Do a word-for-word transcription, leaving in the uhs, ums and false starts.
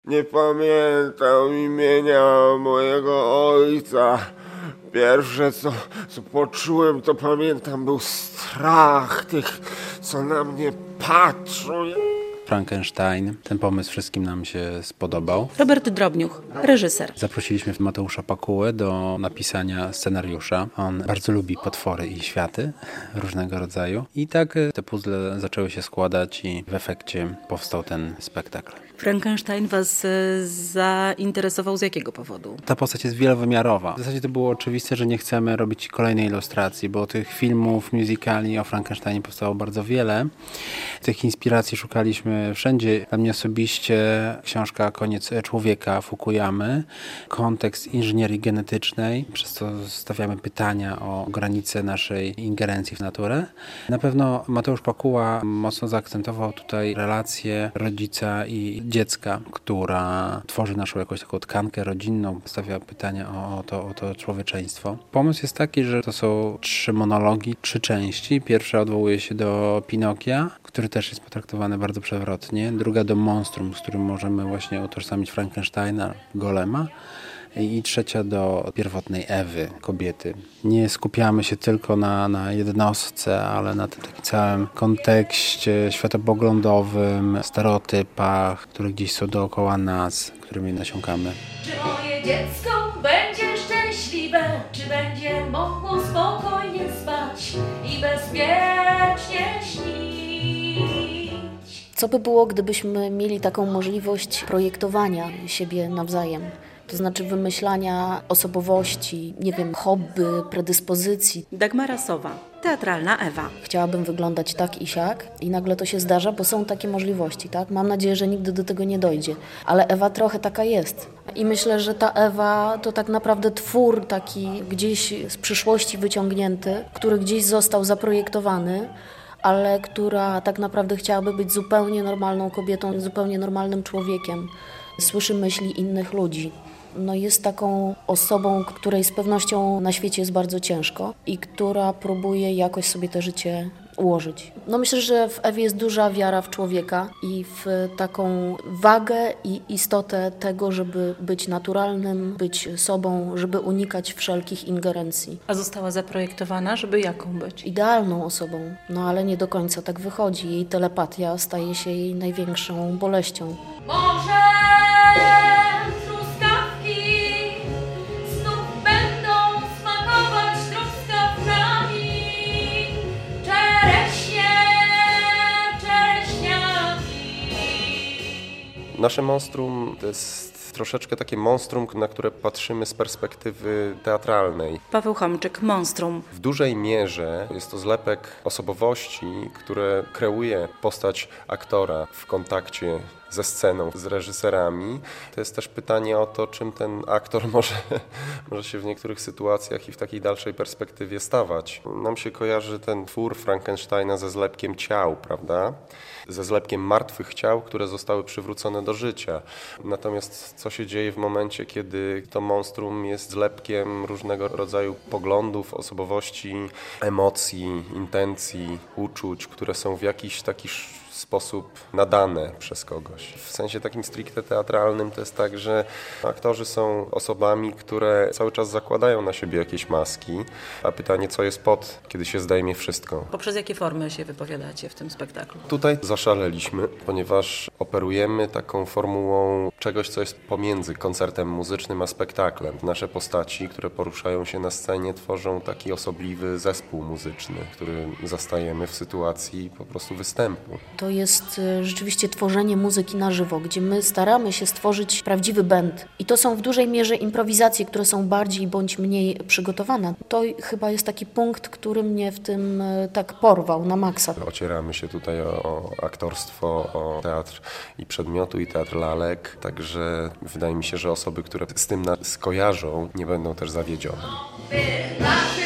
Nie pamiętam imienia mojego ojca. Pierwsze, co, co poczułem, to pamiętam, był strach tych, co na mnie patrzą. Frankenstein. Ten pomysł wszystkim nam się spodobał. Robert Drobniuch, reżyser. Zaprosiliśmy Mateusza Pakułę do napisania scenariusza. On bardzo lubi potwory i światy różnego rodzaju. I tak te puzzle zaczęły się składać i w efekcie powstał ten spektakl. Frankenstein was zainteresował z jakiego powodu? Ta postać jest wielowymiarowa. W zasadzie to było oczywiste, że nie chcemy robić kolejnej ilustracji, bo tych filmów, musicali o Frankensteinie powstało bardzo wiele. Tych inspiracji szukaliśmy wszędzie. Dla mnie osobiście książka Koniec człowieka Fukuyamy, kontekst inżynierii genetycznej, przez co stawiamy pytania o granice naszej ingerencji w naturę. Na pewno Mateusz Pakuła mocno zaakcentował tutaj relacje rodzica i dziecka, która tworzy naszą jakąś taką tkankę rodzinną, stawia pytania o, o, to, o to człowieczeństwo. Pomysł jest taki, że to są trzy monologi, trzy części. Pierwsza odwołuje się do Pinokia, który też jest potraktowany bardzo przewrotnie. Druga do monstrum, z którym możemy właśnie utożsamić Frankensteina, Golema. I trzecia do pierwotnej Ewy, kobiety. Nie skupiamy się tylko na, na jednostce, ale na tym takim całym kontekście światopoglądowym, stereotypach, które gdzieś są dookoła nas, którymi nasiąkamy. Czy moje dziecko będzie szczęśliwe? Czy będzie mogło spokojnie spać i bezpiecznie śnić? Co by było, gdybyśmy mieli taką możliwość projektowania siebie nawzajem? To znaczy wymyślania osobowości, nie wiem, hobby, predyspozycji. Dagmara Sowa, teatralna Ewa. Chciałabym wyglądać tak i siak i nagle to się zdarza, bo są takie możliwości, tak? Mam nadzieję, że nigdy do tego nie dojdzie. Ale Ewa trochę taka jest. I myślę, że ta Ewa to tak naprawdę twór taki gdzieś z przyszłości wyciągnięty, który gdzieś został zaprojektowany, ale która tak naprawdę chciałaby być zupełnie normalną kobietą, zupełnie normalnym człowiekiem. Słyszy myśli innych ludzi. No jest taką osobą, której z pewnością na świecie jest bardzo ciężko i która próbuje jakoś sobie to życie ułożyć. No myślę, że w Ewie jest duża wiara w człowieka i w taką wagę i istotę tego, żeby być naturalnym, być sobą, żeby unikać wszelkich ingerencji. A została zaprojektowana, żeby jaką być? Idealną osobą, no ale nie do końca tak wychodzi. Jej telepatia staje się jej największą boleścią. Może truskawki znów będą smakować truskawkami. Czereśnie, czereśniaki. Nasze monstrum to jest troszeczkę takie monstrum, na które patrzymy z perspektywy teatralnej. Paweł Chomczyk, Monstrum. W dużej mierze jest to zlepek osobowości, które kreuje postać aktora w kontakcie ze sceną, z reżyserami. To jest też pytanie o to, czym ten aktor może, może się w niektórych sytuacjach i w takiej dalszej perspektywie stawać. Nam się kojarzy ten twór Frankensteina ze zlepkiem ciał, prawda? Ze zlepkiem martwych ciał, które zostały przywrócone do życia. Natomiast co się dzieje w momencie, kiedy to monstrum jest zlepkiem różnego rodzaju poglądów, osobowości, emocji, intencji, uczuć, które są w jakiś taki sposób nadane przez kogoś. W sensie takim stricte teatralnym to jest tak, że aktorzy są osobami, które cały czas zakładają na siebie jakieś maski, a pytanie, co jest pod, kiedy się zdejmie wszystko. Poprzez jakie formy się wypowiadacie w tym spektaklu? Tutaj zaszaleliśmy, ponieważ operujemy taką formułą czegoś, co jest pomiędzy koncertem muzycznym a spektaklem. Nasze postaci, które poruszają się na scenie, tworzą taki osobliwy zespół muzyczny, który zastajemy w sytuacji po prostu występu. To jest rzeczywiście tworzenie muzyki na żywo, gdzie my staramy się stworzyć prawdziwy band. I to są w dużej mierze improwizacje, które są bardziej bądź mniej przygotowane. To chyba jest taki punkt, który mnie w tym tak porwał na maksa. Ocieramy się tutaj o, o aktorstwo, o teatr i przedmiotu, i teatr lalek. Także wydaje mi się, że osoby, które z tym nas kojarzą, nie będą też zawiedzione.